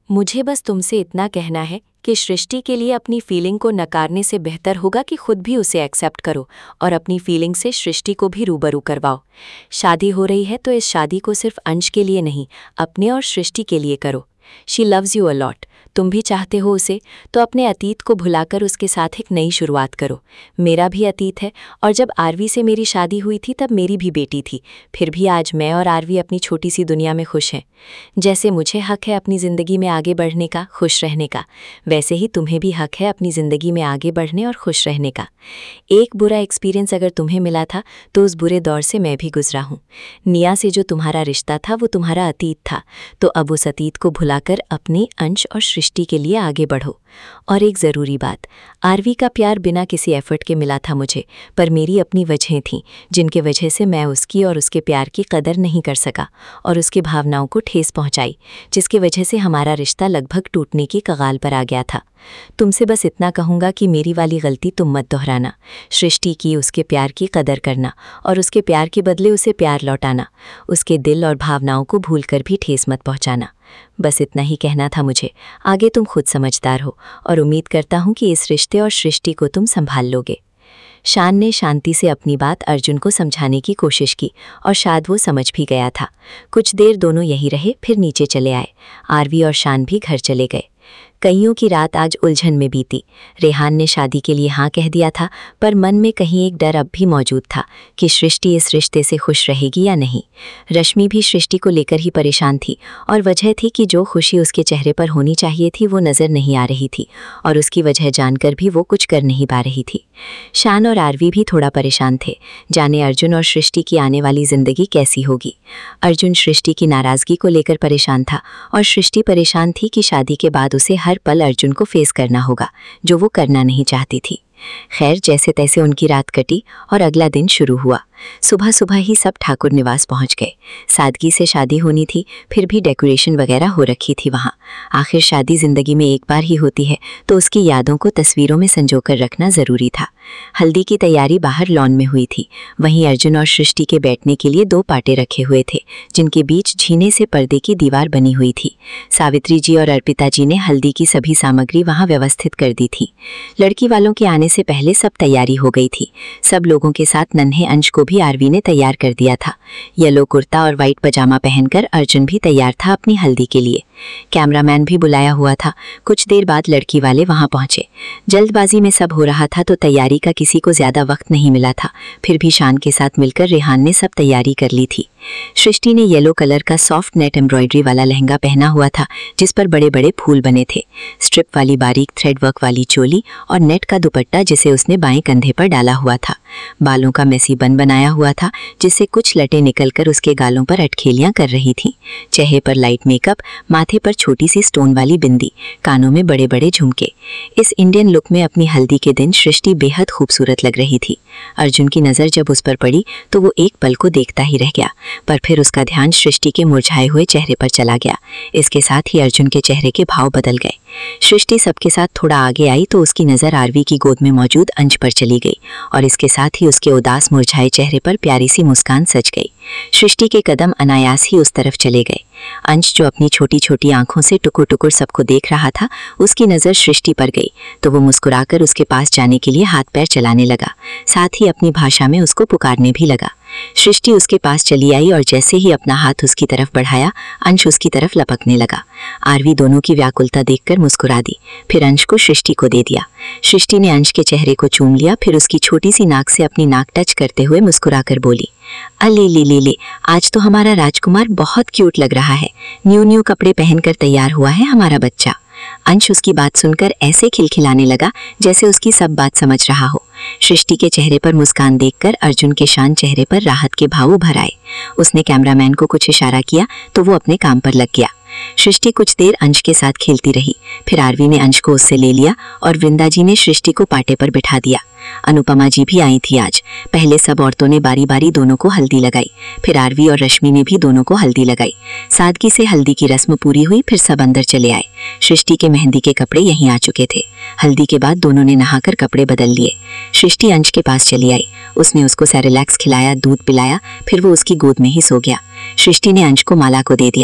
मुझे बस तुमसे इतना कहना है कि सृष्टि के लिए अपनी फीलिंग को नकारने से बेहतर होगा कि खुद भी उसे एक्सेप्ट करो और अपनी फीलिंग से सृष्टि को भी रूबरू करवाओ। शादी हो रही है तो इस शादी को सिर्फ अंश के लिए नहीं, अपने और सृष्टि के लिए करो। She loves you a lot. तुम भी चाहते हो उसे, तो अपने अतीत को भुलाकर उसके साथ एक नई शुरुआत करो। मेरा भी अतीत है, और जब आरवी से मेरी शादी हुई थी तब मेरी भी बेटी थी। फिर भी आज मैं और आरवी अपनी छोटी सी दुनिया में खुश हैं। जैसे मुझे हक है अपनी ज़िंदगी में आगे बढ़ने का, खुश रहने का, वैसे ही तुम्हें भी हक है अपनी ज़िंदगी में आगे बढ़ने और खुश रहने का। एक बुरा एक्सपीरियंस अगर तुम्हें मिला था तो उस बुरे दौर से मैं भी गुजरा हूँ। निया से जो तुम्हारा रिश्ता था वो तुम्हारा अतीत था, तो अब उस अतीत को भुलाकर अपने अंश और सृष्टि के लिए आगे बढ़ो। और एक ज़रूरी बात, आरवी का प्यार बिना किसी एफर्ट के मिला था मुझे, पर मेरी अपनी वजहें थीं जिनके वजह से मैं उसकी और उसके प्यार की कदर नहीं कर सका और उसकी भावनाओं को ठेस पहुंचाई, जिसकी वजह से हमारा रिश्ता लगभग टूटने की कगार पर आ गया था। तुमसे बस इतना कहूँगा कि मेरी वाली गलती तुम मत दोहराना। सृष्टि की उसके प्यार की कदर करना और उसके प्यार के बदले उसे प्यार लौटाना, उसके दिल और भावनाओं को भूलकर भी ठेस मत पहुँचाना। बस इतना ही कहना था मुझे। आगे तुम खुद समझदार हो और उम्मीद करता हूँ कि इस रिश्ते और सृष्टि को तुम संभाल लोगे। शान ने शांति से अपनी बात अर्जुन को समझाने की कोशिश की और शायद वो समझ भी गया था। कुछ देर दोनों यहीं रहे, फिर नीचे चले आए। आरवी और शान भी घर चले गए। कईयों की रात आज उलझन में बीती। रेहान ने शादी के लिए हाँ कह दिया था, पर मन में कहीं एक डर अब भी मौजूद था कि सृष्टि इस रिश्ते से खुश रहेगी या नहीं। रश्मि भी सृष्टि को लेकर ही परेशान थी और वजह थी कि जो खुशी उसके चेहरे पर होनी चाहिए थी वो नज़र नहीं आ रही थी और उसकी वजह जानकर भी वो कुछ कर नहीं पा रही थी। शान और आरवी भी थोड़ा परेशान थे, जाने अर्जुन और सृष्टि की आने वाली ज़िंदगी कैसी होगी। अर्जुन सृष्टि की नाराज़गी को लेकर परेशान था और सृष्टि परेशान थी कि शादी के बाद उसे हर पल अर्जुन को फेस करना होगा, जो वो करना नहीं चाहती थी। खैर, जैसे तैसे उनकी रात कटी और अगला दिन शुरू हुआ। सुबह सुबह ही सब ठाकुर निवास पहुंच गए। सादगी से शादी होनी थी, फिर भी डेकोरेशन वगैरह हो रखी थी वहां। आखिर शादी जिंदगी में एक बार ही होती है, तो उसकी यादों को तस्वीरों में संजोकर रखना जरूरी था। हल्दी की तैयारी बाहर लॉन में हुई थी। वहीं अर्जुन और सृष्टि के बैठने के लिए 2 पाटे रखे हुए थे, जिनके बीच झीने से पर्दे की दीवार बनी हुई थी। सावित्री जी और अर्पिता जी ने हल्दी की सभी सामग्री वहां व्यवस्थित कर दी थी। लड़की वालों के आने से पहले सब तैयारी हो गई थी। सब लोगों के साथ नन्हे अंश को भी आरवी ने तैयार कर दिया था। येलो कुर्ता और वाइट पजामा पहनकर अर्जुन भी तैयार था अपनी हल्दी के लिए। कैमरामैन भी बुलाया हुआ था। कुछ देर बाद लड़की वाले वहां पहुंचे। जल्दबाजी में सब हो रहा था तो तैयारी का किसी को ज्यादा वक्त नहीं मिला था। फिर भी शान के साथ मिलकर रेहान ने सब तैयारी कर ली थी। सृष्टि ने येलो कलर का सॉफ्ट नेट एम्ब्रॉयडरी वाला लहंगा पहना हुआ था, जिस पर बड़े बड़े फूल बने थे। स्ट्रिप वाली बारीक थ्रेड वर्क वाली चोली और नेट का दुपट्टा जिसे उसने बाएं कंधे पर डाला हुआ था। बालों का मेसी बन बनाया हुआ था, जिससे कुछ लटें निकलकर उसके गालों पर अटखेलियां कर रही थीं। चेहरे पर लाइट मेकअप, माथे पर छोटी सी स्टोन वाली बिंदी, कानों में बड़े बड़े झुमके। इस इंडियन लुक में अपनी हल्दी के दिन सृष्टि बेहद खूबसूरत लग रही थी। अर्जुन की नज़र जब उस पर पड़ी तो वो एक पल को देखता ही रह गया, पर फिर उसका ध्यान सृष्टि के मुरझाए हुए चेहरे पर चला गया। इसके साथ ही अर्जुन के चेहरे के भाव बदल गए। सृष्टि सबके साथ थोड़ा आगे आई तो उसकी नज़र आरवी की गोद में मौजूद अंश पर चली गई और इसके साथ ही उसके उदास मुरझाए चेहरे पर प्यारी सी मुस्कान सज गई। सृष्टि के कदम अनायास ही उस तरफ चले गए। अंश, जो अपनी छोटी छोटी आंखों से टुकुर टुकुर सबको देख रहा था, उसकी नज़र सृष्टि पर गई तो वो मुस्कुराकर उसके पास जाने के लिए हाथ पैर चलाने लगा, साथ ही अपनी भाषा में उसको पुकारने भी लगा। सृष्टि उसके पास चली आई और जैसे ही अपना हाथ उसकी तरफ बढ़ाया, अंश उसकी तरफ लपकने लगा। आरवी दोनों की व्याकुलता देखकर मुस्कुरा दी, फिर अंश को सृष्टि को दे दिया। सृष्टि ने अंश के चेहरे को चूम लिया, फिर उसकी छोटी सी नाक से अपनी नाक टच करते हुए मुस्कुराकर बोली, अले ले ले ले, आज तो हमारा राजकुमार बहुत क्यूट लग रहा है। न्यू न्यू कपड़े पहनकर तैयार हुआ है हमारा बच्चा। अंश उसकी बात सुनकर ऐसे खिलखिलाने लगा जैसे उसकी सब बात समझ रहा हो। सृष्टि के चेहरे पर मुस्कान देखकर अर्जुन के शान चेहरे पर राहत के भाव उभर आए। उसने कैमरामैन को कुछ इशारा किया तो वो अपने काम पर लग गया। सृष्टि कुछ देर अंश के साथ खेलती रही, फिर आरवी ने अंश को उससे ले लिया और वृंदा जी ने सृष्टि को पाटे पर बिठा दिया। अनुपमा जी भी आई थी आज। पहले सब औरतों ने बारी बारी दोनों को हल्दी लगाई, फिर आरवी और रश्मि ने भी दोनों को हल्दी लगाई। सादगी से हल्दी की रस्म पूरी हुई, फिर सब अंदर चले आए। सृष्टि के मेहंदी के कपड़े यहीं आ चुके थे। हल्दी के बाद दोनों ने नहाकर कपड़े बदल लिए। सृष्टि अंश के पास चली आई। उसने उसको सेरेलैक्स खिलाया, दूध पिलाया, फिर वो उसकी गोद में ही सो गया। सृष्टि ने अंश को माला को दे दिया।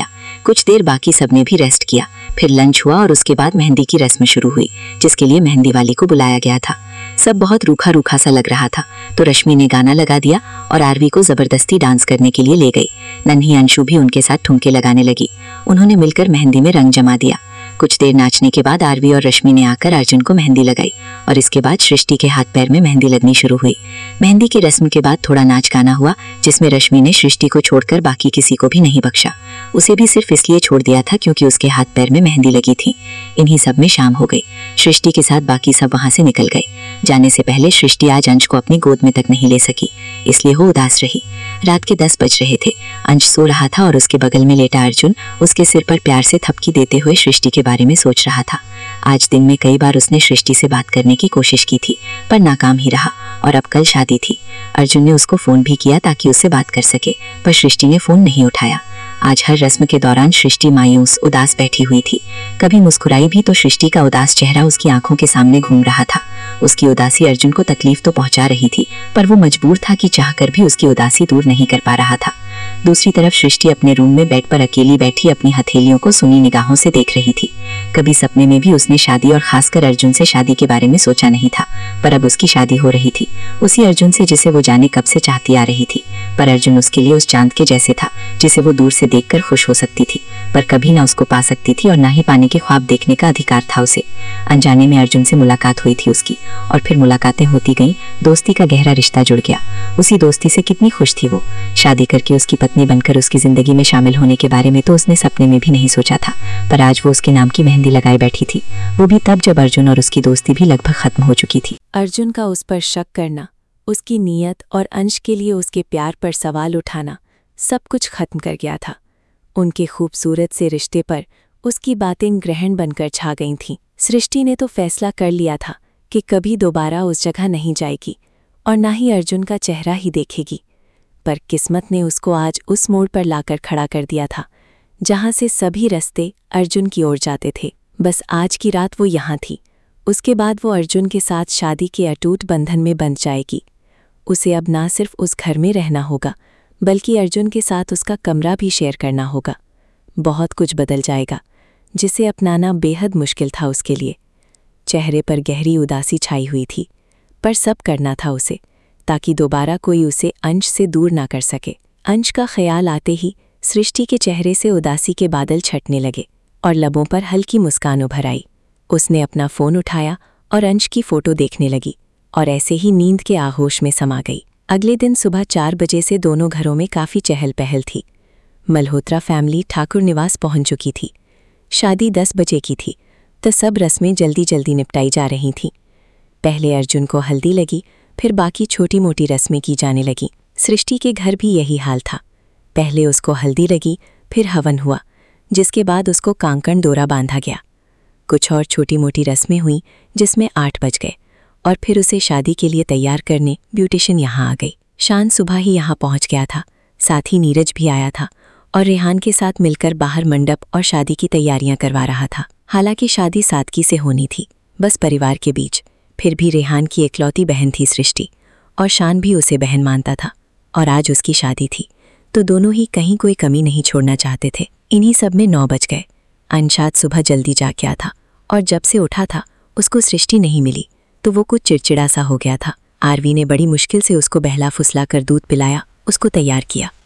कुछ देर बाकी सबने भी रेस्ट किया। फिर लंच हुआ और उसके बाद मेहंदी की रस्म शुरू हुई, जिसके लिए मेहंदी वाली को बुलाया गया था। सब बहुत रूखा रूखा सा लग रहा था, तो रश्मि ने गाना लगा दिया और आरवी को जबरदस्ती डांस करने के लिए ले गई। नन्ही अंशु भी उनके साथ ठुमके लगाने लगी। उन्होंने मिलकर मेहंदी में रंग जमा दिया। कुछ देर नाचने के बाद आरवी और रश्मि ने आकर अर्जुन को मेहंदी लगाई और इसके बाद सृष्टि के हाथ पैर में मेहंदी लगनी शुरू हुई। मेहंदी की रस्म के बाद थोड़ा नाच गाना हुआ, जिसमें रश्मि ने सृष्टि को छोड़कर बाकी किसी को भी नहीं बख्शा। उसे भी सिर्फ इसलिए छोड़ दिया था क्योंकि उसके हाथ पैर में मेहंदी लगी थी। इन्हीं सब में शाम हो गई। सृष्टि के साथ बाकी सब वहां से निकल गए। जाने से पहले सृष्टि आज अंश को अपनी गोद में तक नहीं ले सकी, इसलिए वो उदास रही। रात के 10 बज रहे थे। अंश सो रहा था और उसके बगल में लेटा अर्जुन उसके सिर पर प्यार से थपकी देते हुए सृष्टि के बारे में सोच रहा था। आज दिन में कई बार उसने सृष्टि से बात करने की कोशिश की थी, पर नाकाम ही रहा। और अब कल शादी थी। अर्जुन ने उसको फोन भी किया ताकि उससे बात कर सके, पर सृष्टि ने फोन नहीं उठाया। आज हर रस्म के दौरान सृष्टि मायूस उदास बैठी हुई थी। कभी मुस्कुराई भी तो सृष्टि का उदास चेहरा उसकी आंखों के सामने घूम रहा था। उसकी उदासी अर्जुन को तकलीफ तो पहुंचा रही थी, पर वो मजबूर था कि चाहकर भी उसकी उदासी दूर नहीं कर पा रहा था। दूसरी तरफ सृष्टि अपने रूम में बेड पर अकेली बैठी अपनी हथेलियों को सुनी निगाहों से देख रही थी। कभी सपने में भी उसने शादी और खासकर अर्जुन से शादी के बारे में सोचा नहीं था, पर अब उसकी शादी हो रही थी, उसी अर्जुन से जिसे वो जाने कब से चाहती आ रही थी। पर अर्जुन उसके लिए उस चांद के जैसे था जिसे वो दूर से देखकर खुश हो सकती थी, पर कभी ना उसको पा सकती थी और ना ही पाने के ख्वाब देखने का अधिकार था उसे। अनजाने में अर्जुन से मुलाकात हुई थी उसकी, और फिर मुलाकातें होती गईं, दोस्ती का गहरा रिश्ता जुड़ गया। उसी दोस्ती से कितनी खुश थी वो। शादी करके उसकी पत्नी बनकर उसकी जिंदगी में शामिल होने के बारे में तो उसने सपने में भी नहीं सोचा था, पर आज वो उसके नाम की मेहंदी लगाए बैठी थी, वो भी तब जब अर्जुन और उसकी दोस्ती भी लगभग खत्म हो चुकी थी। अर्जुन का उस पर शक करना, उसकी नीयत और अंश के लिए उसके प्यार पर सवाल उठाना, सब कुछ खत्म कर गया था। उनके खूबसूरत से रिश्ते पर उसकी बातें ग्रहण बनकर छा गई थीं। सृष्टि ने तो फैसला कर लिया था कि कभी दोबारा उस जगह नहीं जाएगी और ना ही अर्जुन का चेहरा ही देखेगी, पर किस्मत ने उसको आज उस मोड़ पर लाकर खड़ा कर दिया था जहां से सभी रास्ते अर्जुन की ओर जाते थे। बस आज की रात वो यहाँ थी, उसके बाद वो अर्जुन के साथ शादी के अटूट बंधन में बंध जाएगी। उसे अब ना सिर्फ उस घर में रहना होगा, बल्कि अर्जुन के साथ उसका कमरा भी शेयर करना होगा। बहुत कुछ बदल जाएगा, जिसे अपनाना बेहद मुश्किल था उसके लिए। चेहरे पर गहरी उदासी छाई हुई थी, पर सब करना था उसे, ताकि दोबारा कोई उसे अंश से दूर ना कर सके। अंश का ख्याल आते ही सृष्टि के चेहरे से उदासी के बादल छटने लगे और लबों पर हल्की मुस्कान उभर आई। उसने अपना फ़ोन उठाया और अंश की फ़ोटो देखने लगी, और ऐसे ही नींद के आहोश में समा गई। अगले दिन सुबह 4 बजे से दोनों घरों में काफ़ी चहल पहल थी। मल्होत्रा फैमिली ठाकुर निवास पहुंच चुकी थी। शादी 10 बजे की थी, तो सब रस्में जल्दी जल्दी निपटाई जा रही थीं। पहले अर्जुन को हल्दी लगी, फिर बाकी छोटी मोटी रस्में की जाने लगीं। सृष्टि के घर भी यही हाल था। पहले उसको हल्दी लगी, फिर हवन हुआ, जिसके बाद उसको कांकण डोरा बांधा गया। कुछ और छोटी मोटी रस्में हुईं, जिसमें 8 बज गए, और फिर उसे शादी के लिए तैयार करने ब्यूटिशियन यहाँ आ गई। शान सुबह ही यहाँ पहुँच गया था, साथ ही नीरज भी आया था और रेहान के साथ मिलकर बाहर मंडप और शादी की तैयारियां करवा रहा था। हालांकि शादी सादगी से होनी थी, बस परिवार के बीच। फिर भी रेहान की एकलौती बहन थी सृष्टि, और शान भी उसे बहन मानता था, और आज उसकी शादी थी, तो दोनों ही कहीं कोई कमी नहीं छोड़ना चाहते थे। इन्हीं सब में 9 बज गए। अंशात सुबह जल्दी जाग गया था, और जब से उठा था उसको सृष्टि नहीं मिली, तो वो कुछ चिड़चिड़ा सा हो गया था। आरवी ने बड़ी मुश्किल से उसको बहला फुसला कर दूध पिलाया, उसको तैयार किया।